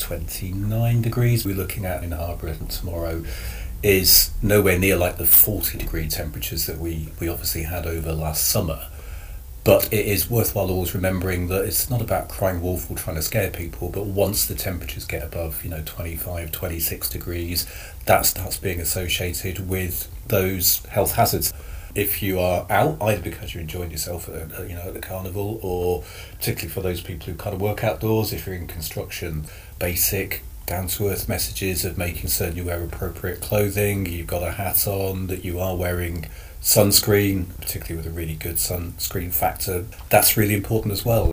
29 degrees we're looking at in Harborough tomorrow is nowhere near like the 40-degree temperatures that we obviously had over last summer. But it is worthwhile always remembering that it's not about crying wolf or trying to scare people, but once the temperatures get above 25, 26 degrees, that starts being associated with those health hazards. If you are out, either because you're enjoying yourself at the carnival, or particularly for those people who kind of work outdoors, if you're in construction, basic down-to-earth messages of making certain you wear appropriate clothing, you've got a hat on, that you are wearing sunscreen, particularly with a really good sunscreen factor, that's really important as well.